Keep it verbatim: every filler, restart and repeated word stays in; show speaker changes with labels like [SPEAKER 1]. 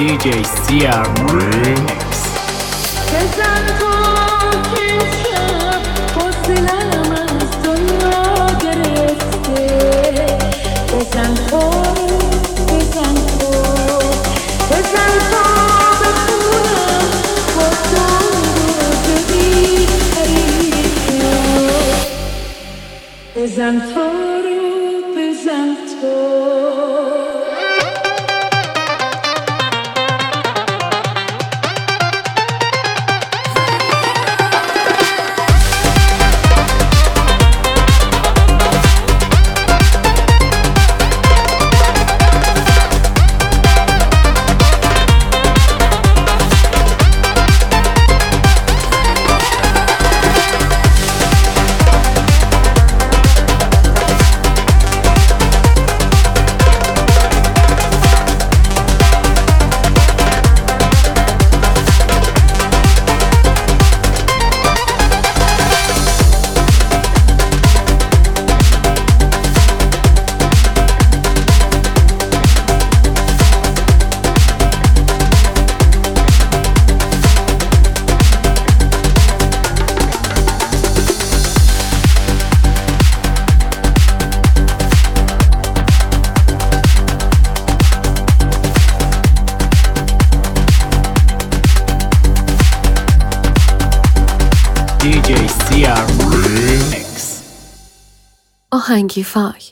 [SPEAKER 1] دی جی سی آر Remix.
[SPEAKER 2] بزن تو که شب حوصله‌ام از دنیا گرفته. بزن تو بزن تو بزن تو بخونم با تو ببین حریفه. بزن تو رو بزن تو.
[SPEAKER 1] دی جی سی آر Remix.
[SPEAKER 3] آهنگی فای